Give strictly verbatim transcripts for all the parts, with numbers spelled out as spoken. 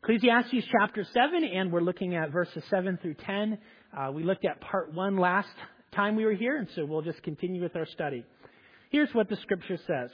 Ecclesiastes chapter seven, and we're looking at verses seven through ten. Uh, we looked at part one last time we were here, and so we'll just continue with our study. Here's what the scripture says.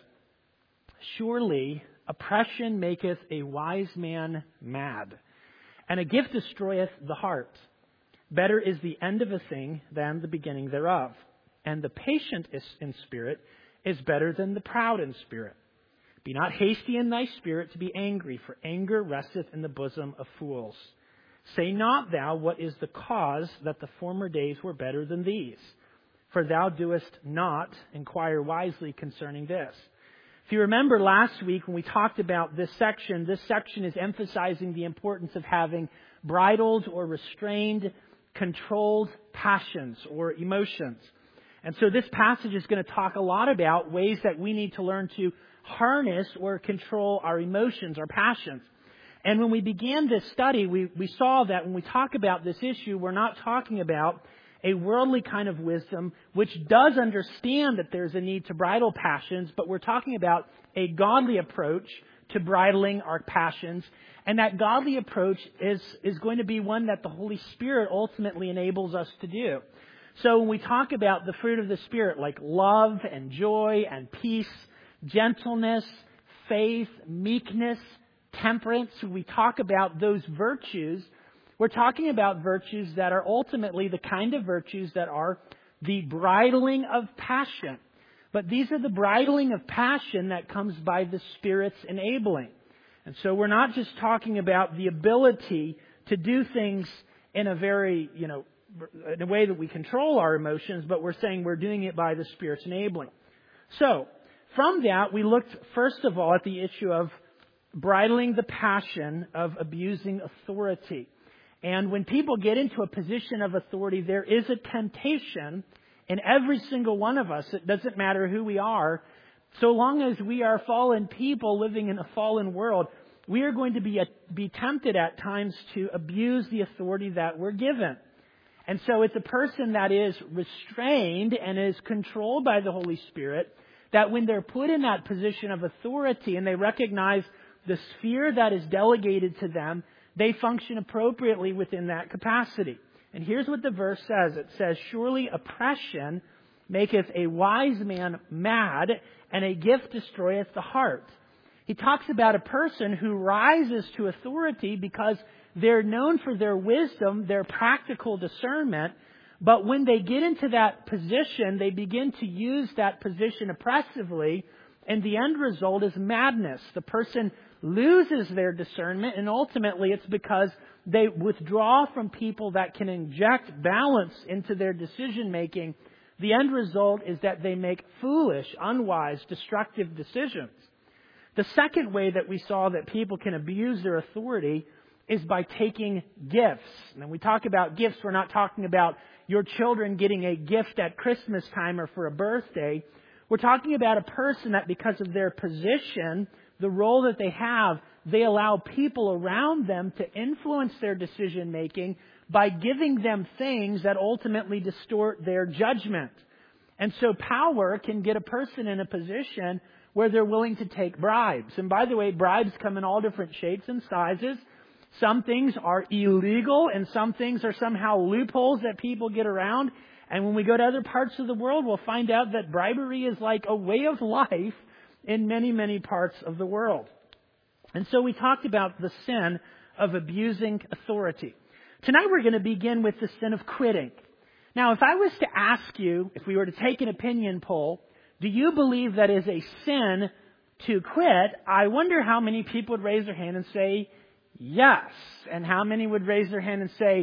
Surely oppression maketh a wise man mad, and a gift destroyeth the heart. Better is the end of a thing than the beginning thereof, and the patient is in spirit is better than the proud in spirit. Be not hasty in thy spirit to be angry, for anger resteth in the bosom of fools. Say not thou, what is the cause that the former days were better than these? For thou doest not inquire wisely concerning this. If you remember last week when we talked about this section, this section is emphasizing the importance of having bridled or restrained, controlled passions or emotions. And so this passage is going to talk a lot about ways that we need to learn to harness or control our emotions, our passions. And when we began this study, we, we saw that when we talk about this issue, we're not talking about a worldly kind of wisdom, which does understand that there's a need to bridle passions, but we're talking about a godly approach to bridling our passions. And that godly approach is, is going to be one that the Holy Spirit ultimately enables us to do. So when we talk about the fruit of the Spirit, like love and joy and peace, gentleness, faith, meekness, temperance, when we talk about those virtues, we're talking about virtues that are ultimately the kind of virtues that are the bridling of passion. But these are the bridling of passion that comes by the Spirit's enabling. And so we're not just talking about the ability to do things in a very, you know, in a way that we control our emotions, but we're saying we're doing it by the Spirit's enabling. So, from that, we looked first of all at the issue of bridling the passion of abusing authority. And when people get into a position of authority, there is a temptation in every single one of us. It doesn't matter who we are. So long as we are fallen people living in a fallen world, we are going to be, be tempted at times to abuse the authority that we're given. And so it's a person that is restrained and is controlled by the Holy Spirit, that when they're put in that position of authority and they recognize the sphere that is delegated to them, they function appropriately within that capacity. And here's what the verse says. It says, surely oppression maketh a wise man mad, and a gift destroyeth the heart. He talks about a person who rises to authority because they're known for their wisdom, their practical discernment, but when they get into that position, they begin to use that position oppressively, and the end result is madness. The person loses their discernment, and ultimately it's because they withdraw from people that can inject balance into their decision making. The end result is that they make foolish, unwise, destructive decisions. The second way that we saw that people can abuse their authority is by taking gifts. And when we talk about gifts, we're not talking about your children getting a gift at Christmas time or for a birthday. We're talking about a person that because of their position, the role that they have, they allow people around them to influence their decision making by giving them things that ultimately distort their judgment. And so power can get a person in a position where they're willing to take bribes. And by the way, bribes come in all different shapes and sizes. Some things are illegal and some things are somehow loopholes that people get around. And when we go to other parts of the world, we'll find out that bribery is like a way of life in many, many parts of the world. And so we talked about the sin of abusing authority. Tonight we're going to begin with the sin of quitting. Now, if I was to ask you, if we were to take an opinion poll, do you believe that is a sin to quit? I wonder how many people would raise their hand and say yes. And how many would raise their hand and say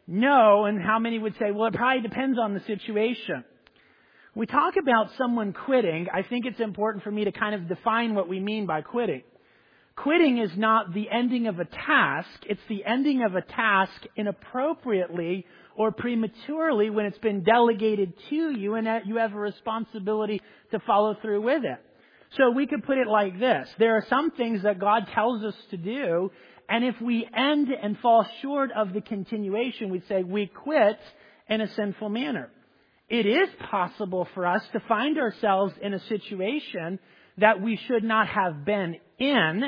no. And how many would say, well, it probably depends on the situation. When we talk about someone quitting, I think it's important for me to kind of define what we mean by quitting. Quitting is not the ending of a task. It's the ending of a task inappropriately or prematurely when it's been delegated to you and that you have a responsibility to follow through with it. So we could put it like this. There are some things that God tells us to do, and if we end and fall short of the continuation, we'd say we quit in a sinful manner. It is possible for us to find ourselves in a situation that we should not have been in,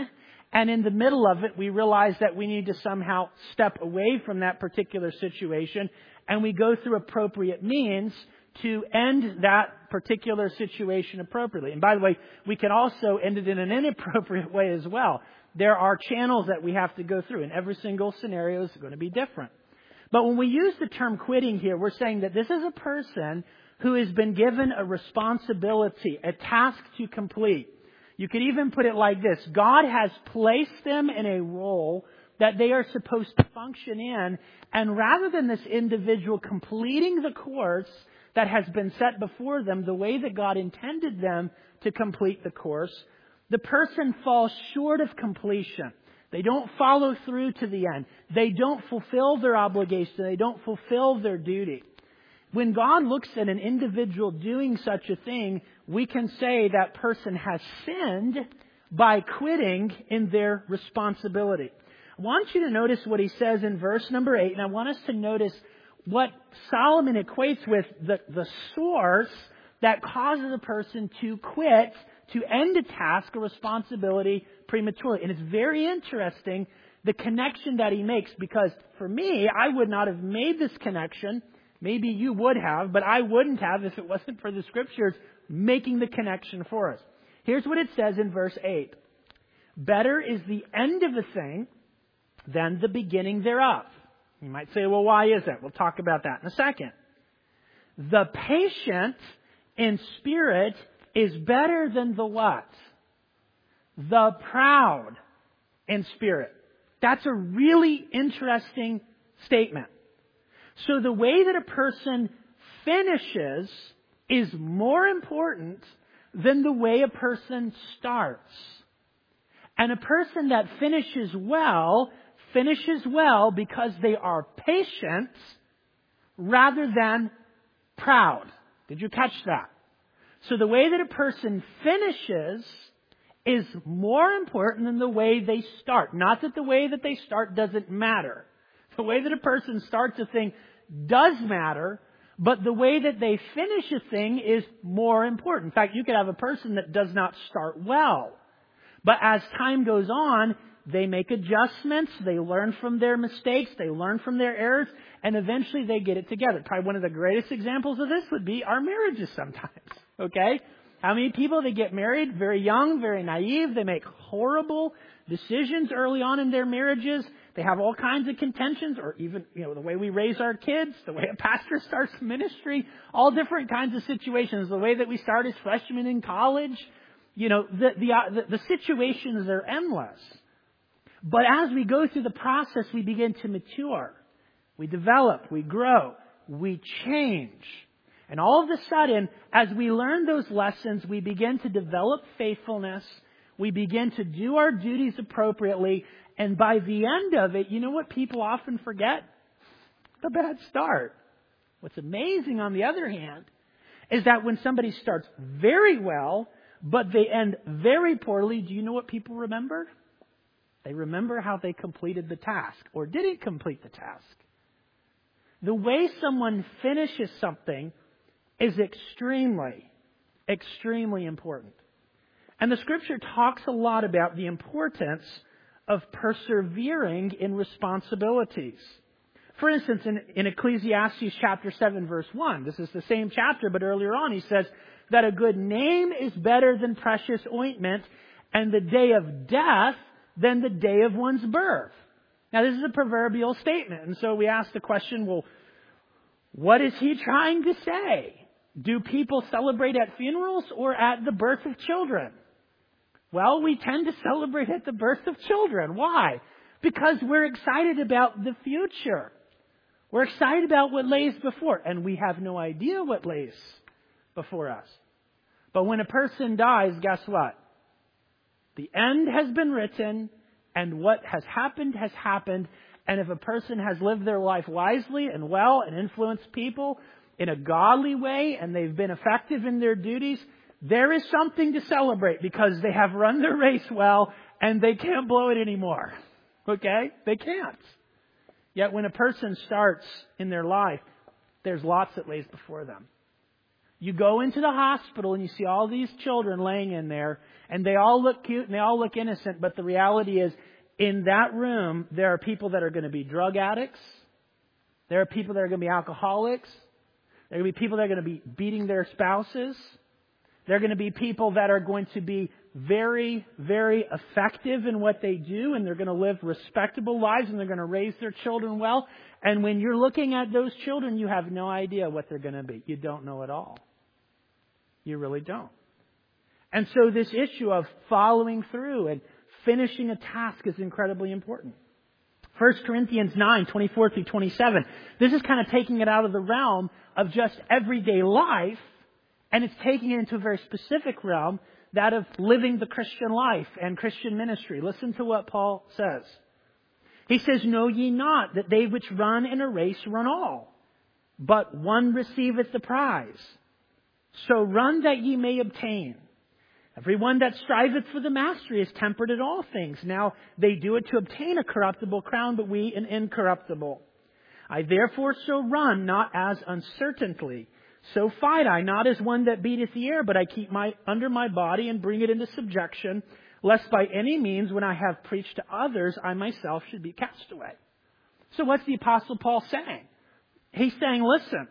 And in the middle of it, we realize that we need to somehow step away from that particular situation, and we go through appropriate means to end that particular situation appropriately. And by the way, we can also end it in an inappropriate way as well. There are channels that we have to go through, and every single scenario is going to be different. But when we use the term quitting here, we're saying that this is a person who has been given a responsibility, a task to complete. You could even put it like this. God has placed them in a role that they are supposed to function in, and rather than this individual completing the course that has been set before them the way that God intended them to complete the course, the person falls short of completion. They don't follow through to the end. They don't fulfill their obligation. They don't fulfill their duty. When God looks at an individual doing such a thing, we can say that person has sinned by quitting in their responsibility. I want you to notice what he says in verse number eight, and I want us to notice what Solomon equates with the, the source that causes a person to quit, to end a task or responsibility prematurely. And it's very interesting, the connection that he makes, because for me, I would not have made this connection. Maybe you would have, but I wouldn't have if it wasn't for the Scriptures making the connection for us. Here's what it says in verse eight. Better is the end of a thing than the beginning thereof. You might say, well, why is that? We'll talk about that in a second. The patient in spirit is better than the what? The proud in spirit. That's a really interesting statement. So the way that a person finishes is more important than the way a person starts. And a person that finishes well, finishes well because they are patient rather than proud. Did you catch that? So the way that a person finishes is more important than the way they start. Not that the way that they start doesn't matter. The way that a person starts a thing does matter, but the way that they finish a thing is more important. In fact, you could have a person that does not start well, but as time goes on, they make adjustments, they learn from their mistakes, they learn from their errors, and eventually they get it together. Probably one of the greatest examples of this would be our marriages sometimes. Okay? How many people, they get married very young, very naive, they make horrible decisions early on in their marriages. They have all kinds of contentions, or even, you know, the way we raise our kids, the way a pastor starts ministry, all different kinds of situations, the way that we start as freshmen in college. You know, the, the, uh, the, the situations are endless. But as we go through the process, we begin to mature. We develop, we grow, we change. And all of a sudden, as we learn those lessons, we begin to develop faithfulness. We begin to do our duties appropriately. And by the end of it, you know what people often forget? The bad start. What's amazing, on the other hand, is that when somebody starts very well, but they end very poorly, do you know what people remember? They remember how they completed the task or didn't complete the task. The way someone finishes something is extremely, extremely important. And the Scripture talks a lot about the importance of persevering in responsibilities. For instance, in, in Ecclesiastes chapter seven, verse one, this is the same chapter, but earlier on he says that a good name is better than precious ointment, and the day of death than the day of one's birth. Now, this is a proverbial statement, and so we ask the question, well, what is he trying to say? Do people celebrate at funerals or at the birth of children? Well, we tend to celebrate at the birth of children. Why? Because we're excited about the future. We're excited about what lays before, and we have no idea what lays before us. But when a person dies, guess what? The end has been written, and what has happened has happened. And if a person has lived their life wisely and well and influenced people in a godly way, and they've been effective in their duties, there is something to celebrate because they have run their race well and they can't blow it anymore. Okay? They can't. Yet when a person starts in their life, there's lots that lays before them. You go into the hospital and you see all these children laying in there, and they all look cute and they all look innocent, but the reality is, in that room, there are people that are going to be drug addicts. There are people that are going to be alcoholics. There are going to be people that are going to be beating their spouses. There are going to be people that are going to be very, very effective in what they do, and they're going to live respectable lives, and they're going to raise their children well. And when you're looking at those children, you have no idea what they're going to be. You don't know at all. You really don't. And so this issue of following through and finishing a task is incredibly important. First Corinthians nine, twenty-four through twenty-seven. This is kind of taking it out of the realm of just everyday life, and it's taking it into a very specific realm, that of living the Christian life and Christian ministry. Listen to what Paul says. He says, "Know ye not that they which run in a race run all, but one receiveth the prize? So run that ye may obtain. Everyone that striveth for the mastery is temperate in all things. Now they do it to obtain a corruptible crown, but we an incorruptible. I therefore so run, not as uncertainly. So fight I, not as one that beateth the air, but I keep my under my body and bring it into subjection, lest by any means, when I have preached to others, I myself should be cast away." So what's the Apostle Paul saying? He's saying, listen,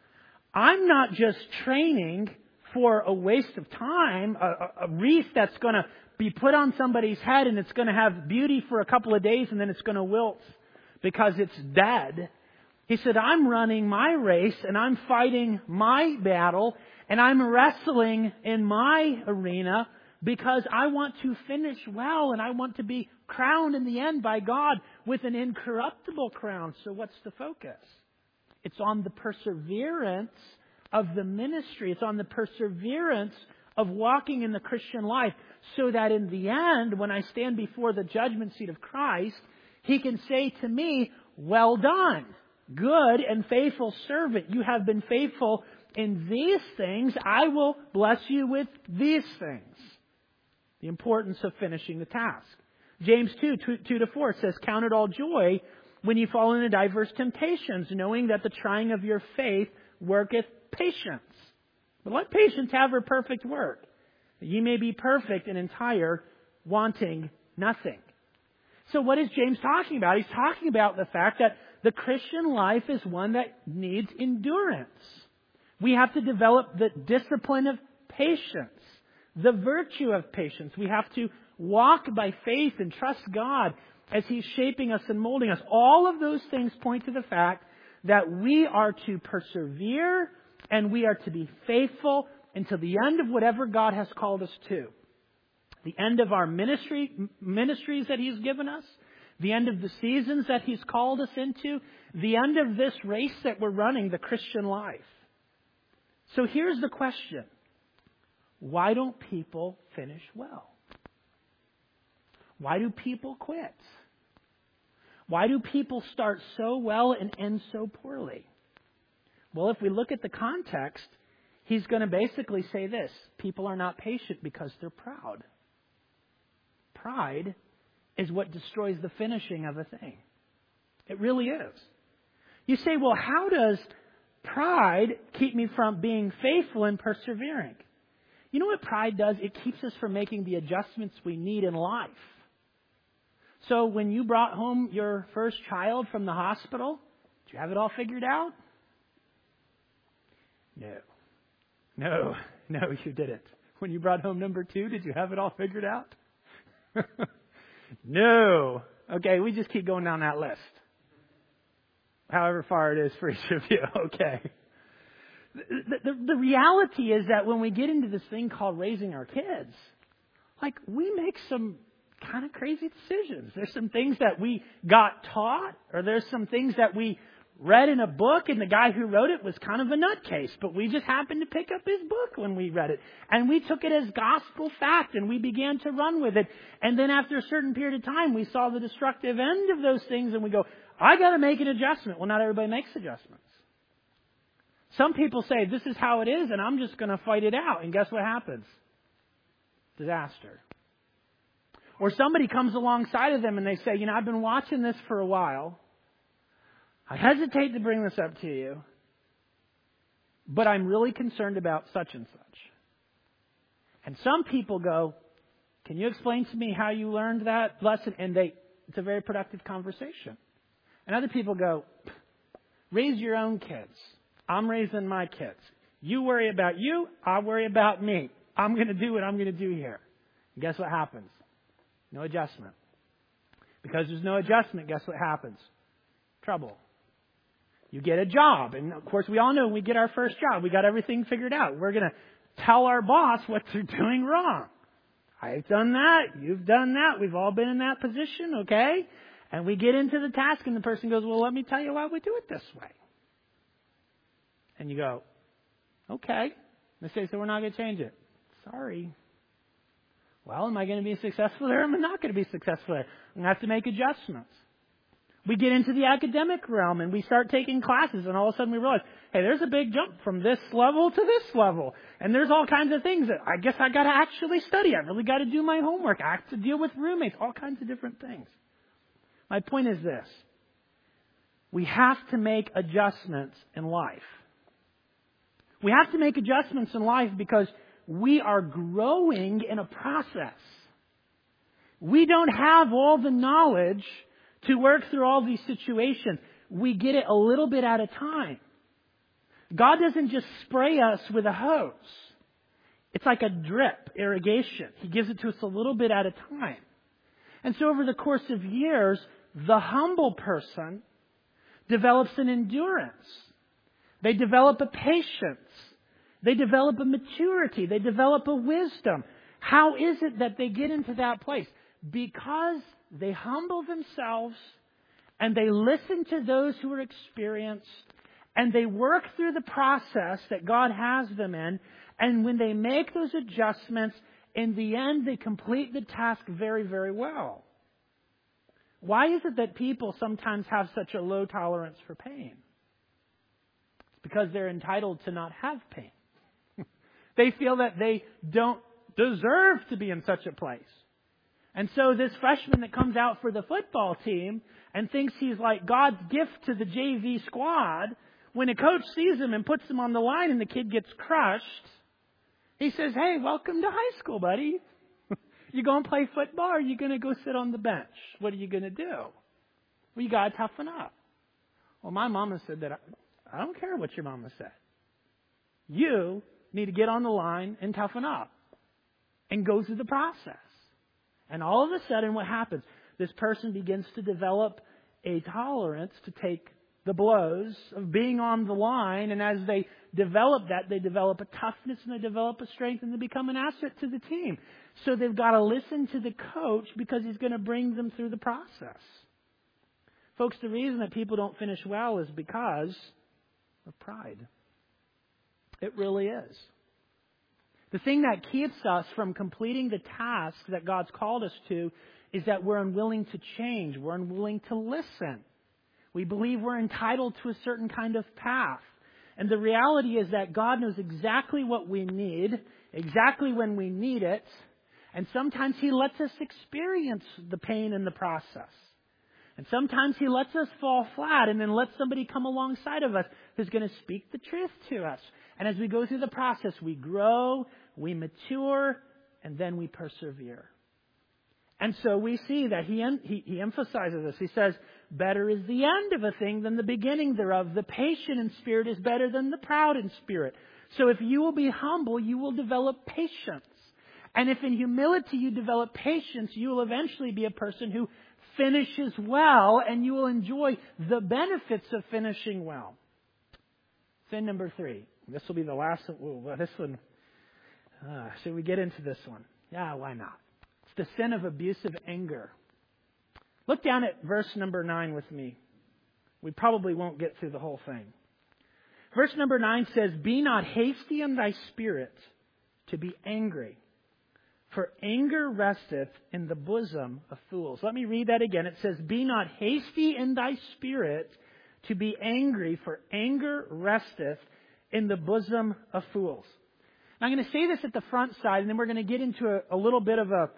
I'm not just training for a waste of time, a, a wreath that's going to be put on somebody's head and it's going to have beauty for a couple of days and then it's going to wilt because it's dead. He said, I'm running my race and I'm fighting my battle and I'm wrestling in my arena because I want to finish well and I want to be crowned in the end by God with an incorruptible crown. So what's the focus? It's on the perseverance of the ministry. It's on the perseverance of walking in the Christian life so that in the end, when I stand before the judgment seat of Christ, He can say to me, "Well done, good and faithful servant. You have been faithful in these things. I will bless you with these things." The importance of finishing the task. James two, two to four says, "Count it all joy when you fall into diverse temptations, knowing that the trying of your faith worketh patience. But let patience have her perfect work, that ye may be perfect and entire, wanting nothing." So what is James talking about? He's talking about the fact that the Christian life is one that needs endurance. We have to develop the discipline of patience, the virtue of patience. We have to walk by faith and trust God as He's shaping us and molding us. All of those things point to the fact that we are to persevere and we are to be faithful until the end of whatever God has called us to. The end of our ministry, ministries that He's given us, the end of the seasons that He's called us into, the end of this race that we're running, the Christian life. So here's the question. Why don't people finish well? Why do people quit? Why do people start so well and end so poorly? Well, if we look at the context, he's going to basically say this. People are not patient because they're proud. Pride is what destroys the finishing of a thing. It really is. You say, well, how does pride keep me from being faithful and persevering? You know what pride does? It keeps us from making the adjustments we need in life. So when you brought home your first child from the hospital, did you have it all figured out? No. No. No, you didn't. When you brought home number two, did you have it all figured out? No. Okay, we just keep going down that list. However far it is for each of you. Okay. The, the, the reality is that when we get into this thing called raising our kids, like we make some kind of crazy decisions. There's some things that we got taught, or there's some things that we read in a book, and the guy who wrote it was kind of a nutcase, but we just happened to pick up his book when we read it. And we took it as gospel fact, and we began to run with it. And then after a certain period of time, we saw the destructive end of those things, and we go, I got to make an adjustment. Well, not everybody makes adjustments. Some people say, this is how it is, and I'm just going to fight it out. And guess what happens? Disaster. Or somebody comes alongside of them and they say, you know, I've been watching this for a while. I hesitate to bring this up to you. but I'm really concerned about such and such. And some people go, can you explain to me how you learned that lesson? And they, it's a very productive conversation. And other people go, raise your own kids. I'm raising my kids. You worry about you, I worry about me. I'm going to do what I'm going to do here. And guess what happens? No adjustment. Because there's no adjustment, guess what happens? Trouble. You get a job. And of course, we all know when we get our first job, we got everything figured out. We're going to tell our boss what they're doing wrong. I've done that. You've done that. We've all been in that position, okay? And we get into the task and the person goes, well, let me tell you why we do it this way. And you go, okay. They say, so we're not going to change it. Sorry. Well, am I going to be successful there? Am I not going to be successful there? I'm going to have to make adjustments. We get into the academic realm and we start taking classes and all of a sudden we realize, hey, there's a big jump from this level to this level. And there's all kinds of things that I guess I got to actually study. I really got to do my homework. I have to deal with roommates, all kinds of different things. My point is this. We have to make adjustments in life. We have to make adjustments in life because we are growing in a process. We don't have all the knowledge to work through all these situations. We get it a little bit at a time. God doesn't just spray us with a hose. It's like a drip irrigation. He gives it to us a little bit at a time. And so over the course of years, the humble person develops an endurance. They develop a patience. They develop a maturity. They develop a wisdom. How is it that they get into that place? Because they humble themselves and they listen to those who are experienced and they work through the process that God has them in. And when they make those adjustments, in the end, they complete the task very, very well. Why is it that people sometimes have such a low tolerance for pain? It's because they're entitled to not have pain. They feel that they don't deserve to be in such a place. And so this freshman that comes out for the football team and thinks he's like God's gift to the J V squad, when a coach sees him and puts him on the line and the kid gets crushed, he says, hey, welcome to high school, buddy. You going to play football or are you going to go sit on the bench? What are you going to do? Well, you got to toughen up. Well, my mama said that I, I don't care what your mama said. You need to get on the line and toughen up and go through the process. And all of a sudden what happens? This person begins to develop a tolerance to take the blows of being on the line. And as they develop that, they develop a toughness and they develop a strength and they become an asset to the team. So they've got to listen to the coach because he's going to bring them through the process. Folks, the reason that people don't finish well is because of pride. It really is. The thing that keeps us from completing the task that God's called us to is that we're unwilling to change. We're unwilling to listen. We believe we're entitled to a certain kind of path. And the reality is that God knows exactly what we need, exactly when we need it. And sometimes He lets us experience the pain in the process. And sometimes He lets us fall flat and then lets somebody come alongside of us who's going to speak the truth to us. And as we go through the process, we grow, we mature, and then we persevere. And so we see that he, he, he emphasizes this. He says, better is the end of a thing than the beginning thereof. The patient in spirit is better than the proud in spirit. So if you will be humble, you will develop patience. And if in humility you develop patience, you will eventually be a person who finishes well, and you will enjoy the benefits of finishing well. Sin number three. This will be the last one. This one. Uh, should we get into this one? Yeah, why not? It's the sin of abusive anger. Look down at verse number nine with me. We probably won't get through the whole thing. Verse number nine says, be not hasty in thy spirit to be angry, for anger resteth in the bosom of fools. Let me read that again. It says, be not hasty in thy spirit to be angry, for anger resteth in the bosom of fools. Now, I'm going to say this at the front side, and then we're going to get into a, a little bit of a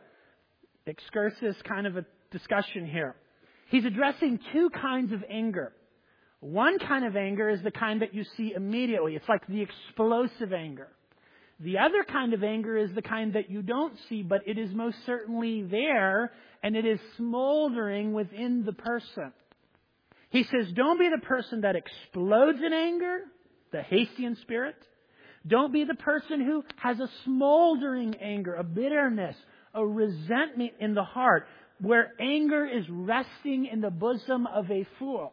excursus kind of a discussion here. He's addressing two kinds of anger. One kind of anger is the kind that you see immediately. It's like the explosive anger. The other kind of anger is the kind that you don't see, but it is most certainly there, and it is smoldering within the person. He says, don't be the person that explodes in anger, the hasty in spirit. Don't be the person who has a smoldering anger, a bitterness, a resentment in the heart, where anger is resting in the bosom of a fool.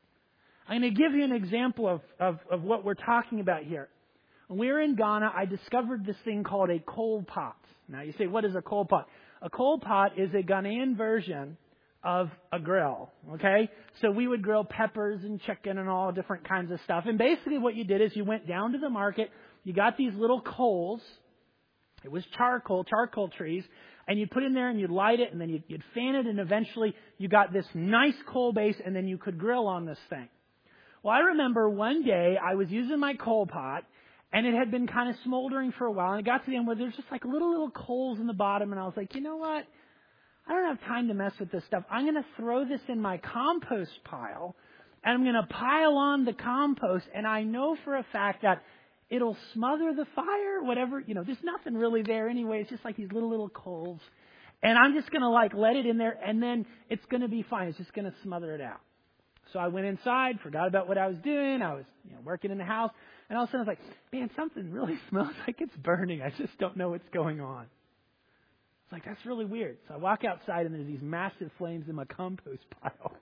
I'm going to give you an example of, of, of what we're talking about here. When we were in Ghana, I discovered this thing called a coal pot. Now you say, what is a coal pot? A coal pot is a Ghanaian version of a grill, okay? So we would grill peppers and chicken and all different kinds of stuff. And basically what you did is you went down to the market, you got these little coals. It was charcoal, charcoal trees, and you'd put in there and you'd light it and then you'd, you'd fan it, and eventually you got this nice coal base, and then you could grill on this thing. Well, I remember one day I was using my coal pot, and it had been kind of smoldering for a while, and it got to the end where there's just like little, little coals in the bottom, and I was like, you know what? I don't have time to mess with this stuff. I'm going to throw this in my compost pile, and I'm going to pile on the compost, and I know for a fact that it'll smother the fire, whatever. You know, there's nothing really there anyway. It's just like these little, little coals. And I'm just going to like let it in there, and then it's going to be fine. It's just going to smother it out. So I went inside, forgot about what I was doing. I was, you know, working in the house. And all of a sudden I was like, man, something really smells like it's burning. I just don't know what's going on. It's like, that's really weird. So I walk outside and there's these massive flames in my compost pile.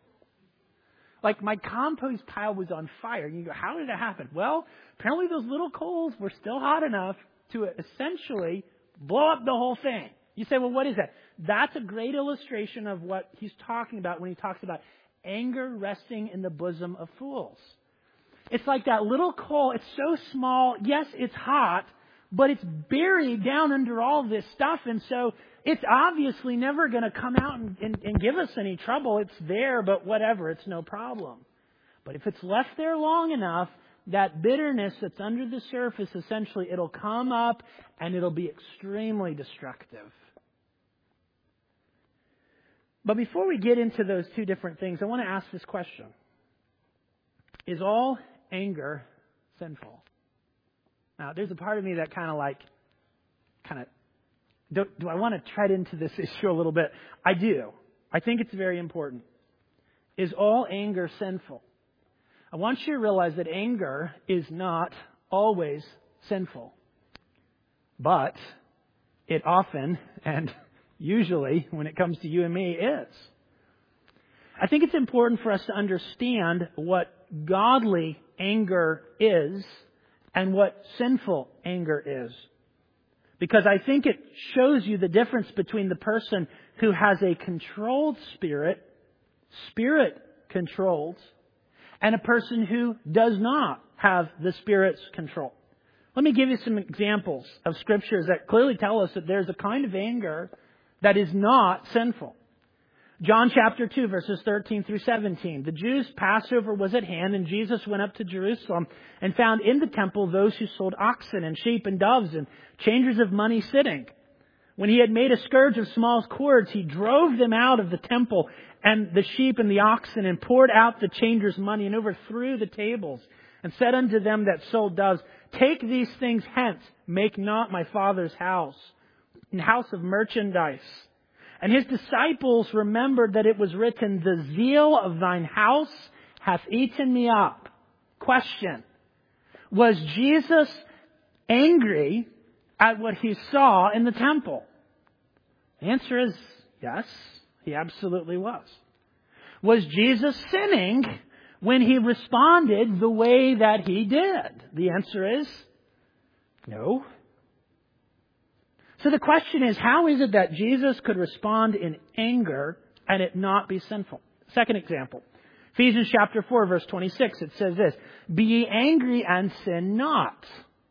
Like my compost pile was on fire. And you go, how did it happen? Well, apparently those little coals were still hot enough to essentially blow up the whole thing. You say, well, what is that? That's a great illustration of what he's talking about when he talks about anger resting in the bosom of fools. It's like that little coal. It's so small. Yes, it's hot, but it's buried down under all this stuff. And so it's obviously never going to come out and, and, and give us any trouble. It's there, but whatever. It's no problem. But if it's left there long enough, that bitterness that's under the surface, essentially, it'll come up and it'll be extremely destructive. But before we get into those two different things, I want to ask this question. Is all anger sinful? Now, there's a part of me that kind of like, kind of, do, do I want to tread into this issue a little bit? I do. I think it's very important. Is all anger sinful? I want you to realize that anger is not always sinful. But it often, and usually, when it comes to you and me, is. I think it's important for us to understand what godly anger is and what sinful anger is. Because I think it shows you the difference between the person who has a controlled spirit, spirit controlled, and a person who does not have the Spirit's control. Let me give you some examples of scriptures that clearly tell us that there's a kind of anger that is not sinful. John chapter two, verses thirteen through seventeen. The Jews' Passover was at hand, and Jesus went up to Jerusalem and found in the temple those who sold oxen and sheep and doves and changers of money sitting. When he had made a scourge of small cords, he drove them out of the temple and the sheep and the oxen, and poured out the changers' money, and overthrew the tables, and said unto them that sold doves, Take these things hence, make not my Father's house an house of merchandise. And his disciples remembered that it was written, The zeal of thine house hath eaten me up. Question: was Jesus angry at what he saw in the temple? The answer is yes, he absolutely was. Was Jesus sinning when he responded the way that he did? The answer is no. So the question is, how is it that Jesus could respond in anger and it not be sinful? Second example, Ephesians chapter four, verse twenty-six, it says this, Be ye angry and sin not.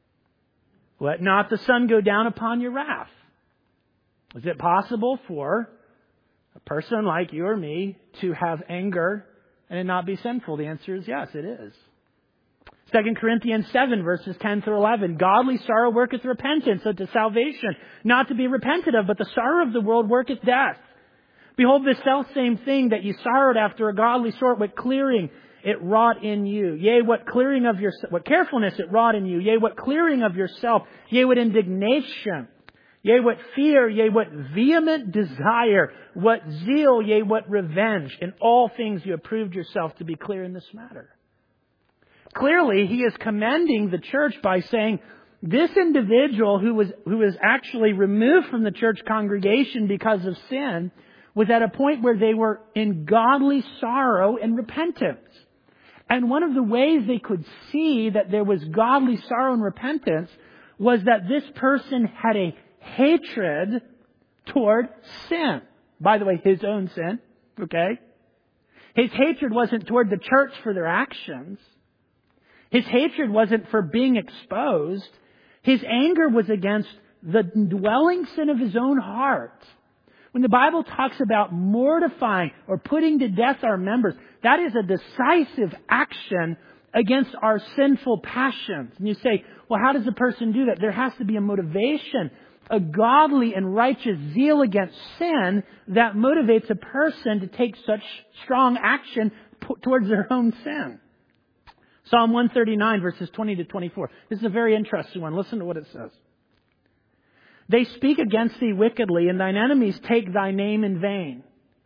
Let not the sun go down upon your wrath. Is it possible for a person like you or me to have anger and it not be sinful? The answer is yes, it is. Second Corinthians seven, verses ten through eleven. Godly sorrow worketh repentance unto salvation, not to be repented of, but the sorrow of the world worketh death. Behold, this self same thing that ye sorrowed after a godly sort with clearing it wrought in you. Yea, what clearing of your, what carefulness it wrought in you. Yea, what clearing of yourself. Yea, what indignation. Yea, what fear. Yea, what vehement desire. What zeal. Yea, what revenge. In all things you have proved yourself to be clear in this matter. Clearly, he is commending the church by saying, this individual who was, who was actually removed from the church congregation because of sin was at a point where they were in godly sorrow and repentance. And one of the ways they could see that there was godly sorrow and repentance was that this person had a hatred toward sin. By the way, his own sin. Okay? His hatred wasn't toward the church for their actions. His hatred wasn't for being exposed. His anger was against the dwelling sin of his own heart. When the Bible talks about mortifying or putting to death our members, that is a decisive action against our sinful passions. And you say, well, how does a person do that? There has to be a motivation, a godly and righteous zeal against sin that motivates a person to take such strong action towards their own sin. Psalm one thirty-nine, verses twenty to twenty-four. This is a very interesting one. Listen to what it says. They speak against thee wickedly, and thine enemies take thy name in vain.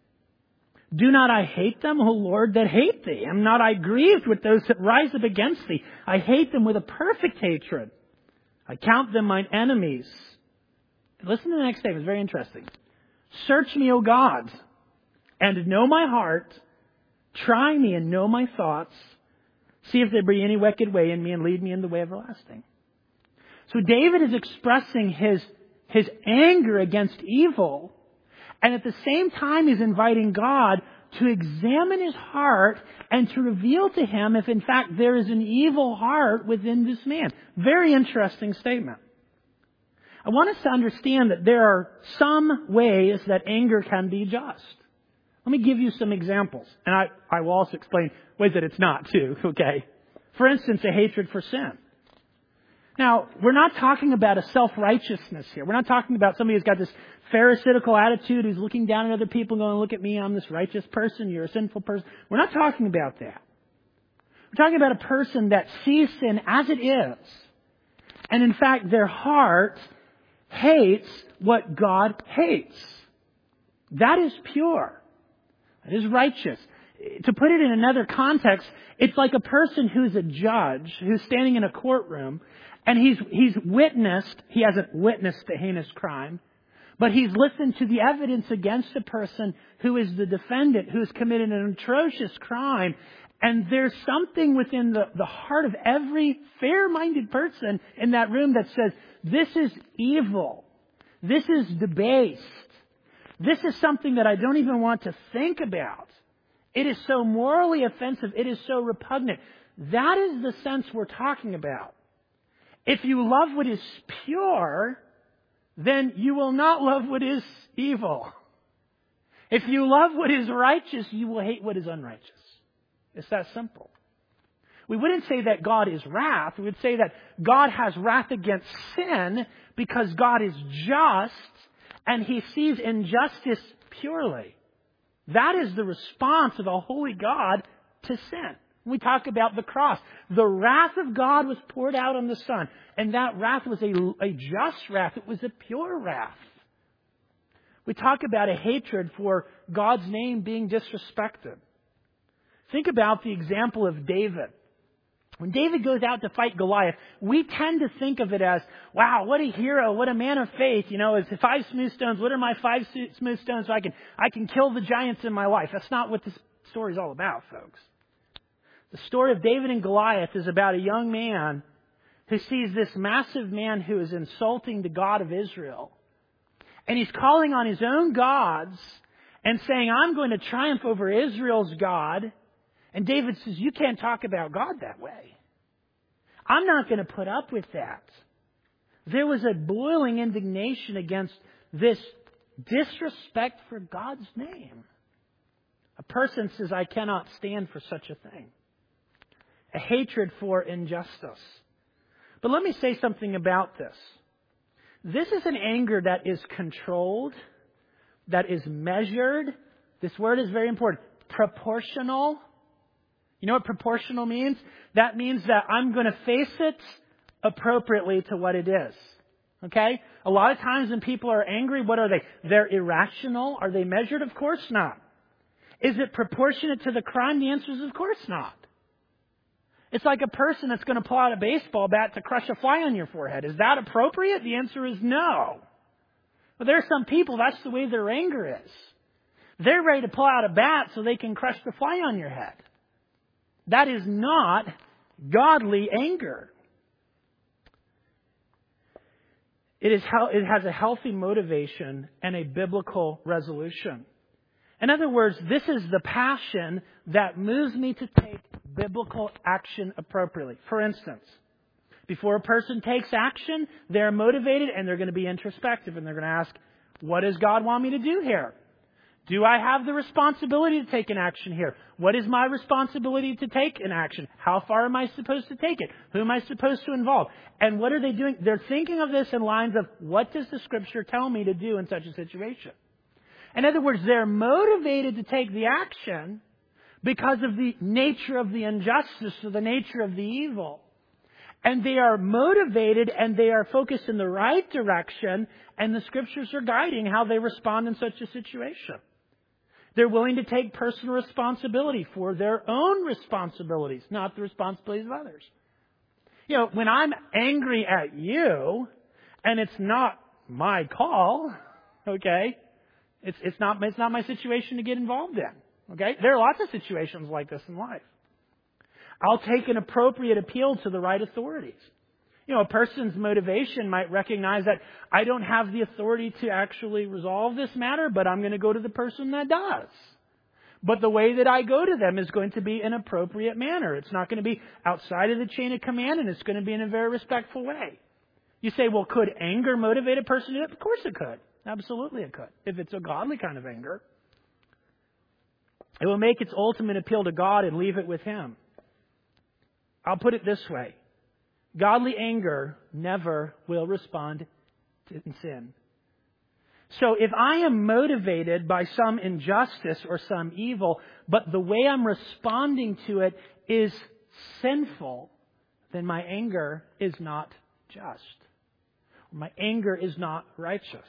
Do not I hate them, O Lord, that hate thee? Am not I grieved with those that rise up against thee? I hate them with a perfect hatred. I count them mine enemies. Listen to the next statement. It's very interesting. Search me, O God, and know my heart. Try me and know my thoughts. See if there be any wicked way in me, and lead me in the way everlasting. So David is expressing his, his anger against evil, and at the same time he's inviting God to examine his heart and to reveal to him if in fact there is an evil heart within this man. Very interesting statement. I want us to understand that there are some ways that anger can be just. Let me give you some examples. And I, I will also explain ways that it's not too, okay? For instance, a hatred for sin. Now, we're not talking about a self-righteousness here. We're not talking about somebody who's got this pharisaical attitude, who's looking down at other people going, look at me, I'm this righteous person, you're a sinful person. We're not talking about that. We're talking about a person that sees sin as it is. And in fact, their heart hates what God hates. That is pure. That is righteous. To put it in another context, it's like a person who's a judge, who's standing in a courtroom, and he's he's witnessed, he hasn't witnessed a heinous crime, but he's listened to the evidence against a person who is the defendant, who's committed an atrocious crime, and there's something within the, the heart of every fair-minded person in that room that says, this is evil. This is debased. This is something that I don't even want to think about. It is so morally offensive. It is so repugnant. That is the sense we're talking about. If you love what is pure, then you will not love what is evil. If you love what is righteous, you will hate what is unrighteous. It's that simple. We wouldn't say that God is wrath. We would say that God has wrath against sin because God is just and He sees injustice purely. That is the response of a holy God to sin. We talk about the cross. The wrath of God was poured out on the Son. And that wrath was a, a just wrath. It was a pure wrath. We talk about a hatred for God's name being disrespected. Think about the example of David. When David goes out to fight Goliath, we tend to think of it as, wow, what a hero, what a man of faith. You know, as five smooth stones, what are my five smooth stones so I can, I can kill the giants in my life? That's not what this story is all about, folks. The story of David and Goliath is about a young man who sees this massive man who is insulting the God of Israel. And he's calling on his own gods and saying, I'm going to triumph over Israel's God. And David says, you can't talk about God that way. I'm not going to put up with that. There was a boiling indignation against this disrespect for God's name. A person says, I cannot stand for such a thing. A hatred for injustice. But let me say something about this. This is an anger that is controlled, that is measured. This word is very important. Proportional. You know what proportional means? That means that I'm going to face it appropriately to what it is. Okay? A lot of times when people are angry, what are they? They're irrational. Are they measured? Of course not. Is it proportionate to the crime? The answer is of course not. It's like a person that's going to pull out a baseball bat to crush a fly on your forehead. Is that appropriate? The answer is no. But there are some people, that's the way their anger is. They're ready to pull out a bat so they can crush the fly on your head. That is not godly anger. It is it has a healthy motivation and a biblical resolution. In other words, this is the passion that moves me to take biblical action appropriately. For instance, before a person takes action, they're motivated and they're going to be introspective and they're going to ask, what does God want me to do here? Do I have the responsibility to take an action here? What is my responsibility to take an action? How far am I supposed to take it? Who am I supposed to involve? And what are they doing? They're thinking of this in lines of, what does the Scripture tell me to do in such a situation? In other words, they're motivated to take the action because of the nature of the injustice or the nature of the evil. And they are motivated and they are focused in the right direction, and the Scriptures are guiding how they respond in such a situation. They're willing to take personal responsibility for their own responsibilities, not the responsibilities of others. You know, when I'm angry at you, and it's not my call, okay, it's it's not it's not my situation to get involved in. Okay, there are lots of situations like this in life. I'll take an appropriate appeal to the right authorities. You know, a person's motivation might recognize that I don't have the authority to actually resolve this matter, but I'm going to go to the person that does. But the way that I go to them is going to be an appropriate manner. It's not going to be outside of the chain of command, and it's going to be in a very respectful way. You say, well, could anger motivate a person to do it? Of course it could. Absolutely it could. If it's a godly kind of anger. It will make its ultimate appeal to God and leave it with Him. I'll put it this way. Godly anger never will respond to sin. So if I am motivated by some injustice or some evil, but the way I'm responding to it is sinful, then my anger is not just. My anger is not righteous.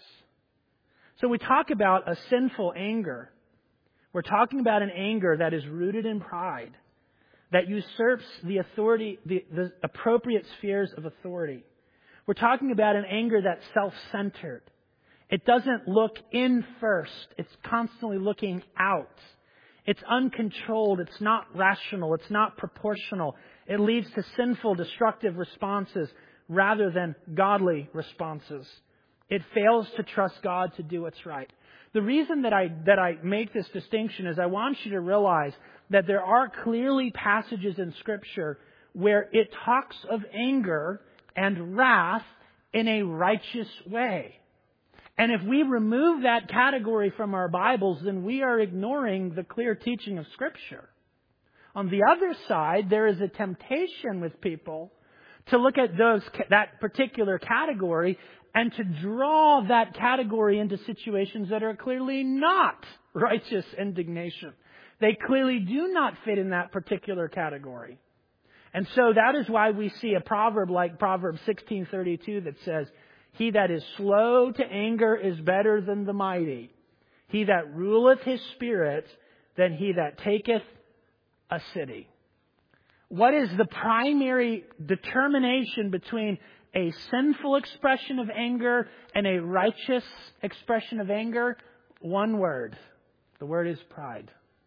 So we talk about a sinful anger. We're talking about an anger that is rooted in pride, that usurps the authority, the, the appropriate spheres of authority. We're talking about an anger that's self-centered. It doesn't look in first. It's constantly looking out. It's uncontrolled. It's not rational. It's not proportional. It leads to sinful, destructive responses rather than godly responses. It fails to trust God to do what's right. The reason that I that I make this distinction is I want you to realize that there are clearly passages in Scripture where it talks of anger and wrath in a righteous way. And if we remove that category from our Bibles, then we are ignoring the clear teaching of Scripture. On the other side, there is a temptation with people to look at those that particular category and to draw that category into situations that are clearly not righteous indignation. They clearly do not fit in that particular category. And so that is why we see a proverb like Proverbs sixteen thirty-two that says, "He that is slow to anger is better than the mighty. He that ruleth his spirit than he that taketh a city." What is the primary determination between a sinful expression of anger and a righteous expression of anger? One word. The word is pride.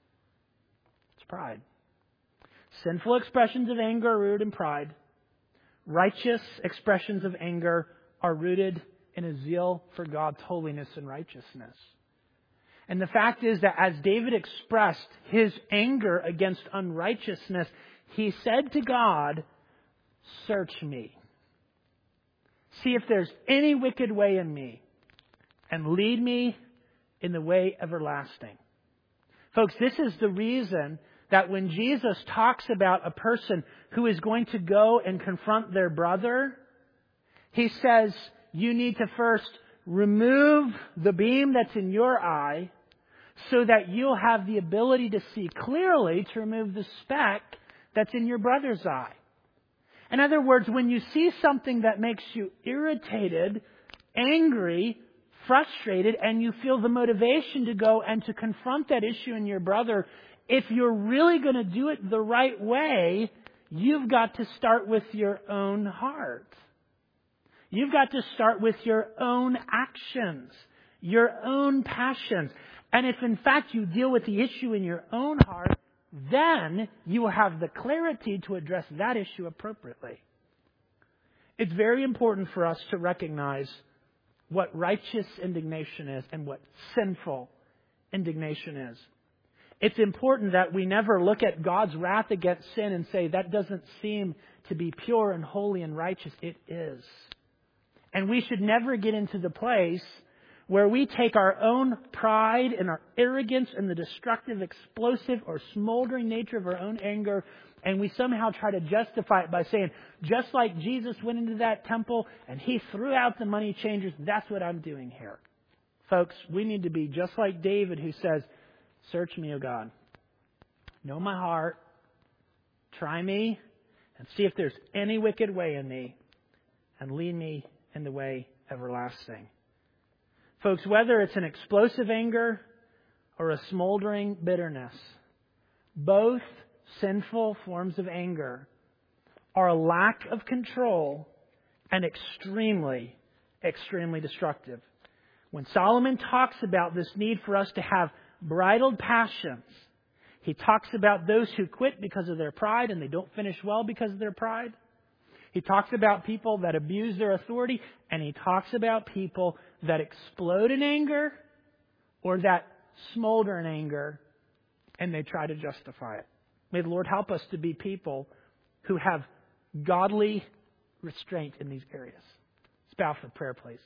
It's pride. Sinful expressions of anger are rooted in pride. Righteous expressions of anger are rooted in a zeal for God's holiness and righteousness. And the fact is that as David expressed his anger against unrighteousness, he said to God, "Search me. See if there's any wicked way in me, and lead me in the way everlasting." Folks, this is the reason that when Jesus talks about a person who is going to go and confront their brother, He says, you need to first remove the beam that's in your eye so that you'll have the ability to see clearly to remove the speck that's in your brother's eye. In other words, when you see something that makes you irritated, angry, frustrated, and you feel the motivation to go and to confront that issue in your brother, if you're really going to do it the right way, you've got to start with your own heart. You've got to start with your own actions, your own passions. And if in fact you deal with the issue in your own heart, then you will have the clarity to address that issue appropriately. It's very important for us to recognize what righteous indignation is and what sinful indignation is. It's important that we never look at God's wrath against sin and say, that doesn't seem to be pure and holy and righteous. It is. And we should never get into the place where we take our own pride and our arrogance and the destructive, explosive, or smoldering nature of our own anger, and we somehow try to justify it by saying, just like Jesus went into that temple and he threw out the money changers, that's what I'm doing here. Folks, we need to be just like David, who says, search me, O God. Know my heart. Try me and see if there's any wicked way in me, and lead me in the way everlasting. Folks, whether it's an explosive anger or a smoldering bitterness, both sinful forms of anger are a lack of control and extremely, extremely destructive. When Solomon talks about this need for us to have bridled passions, he talks about those who quit because of their pride and they don't finish well because of their pride. He talks about people that abuse their authority, and he talks about people that explode in anger or that smolder in anger and they try to justify it. May the Lord help us to be people who have godly restraint in these areas. Let's bow for prayer, please.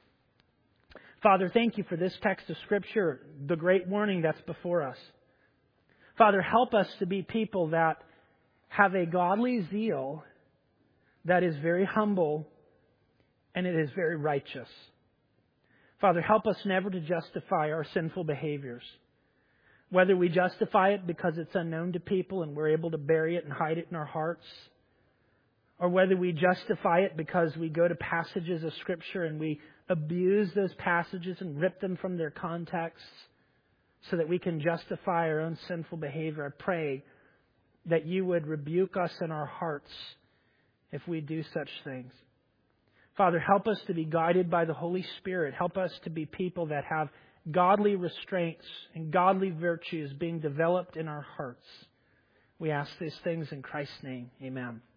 Father, thank you for this text of Scripture, the great warning that's before us. Father, help us to be people that have a godly zeal that is very humble and it is very righteous. Father, help us never to justify our sinful behaviors. Whether we justify it because it's unknown to people and we're able to bury it and hide it in our hearts, or whether we justify it because we go to passages of Scripture and we abuse those passages and rip them from their contexts so that we can justify our own sinful behavior. I pray that you would rebuke us in our hearts if we do such things. Father, help us to be guided by the Holy Spirit. Help us to be people that have godly restraints and godly virtues being developed in our hearts. We ask these things in Christ's name. Amen.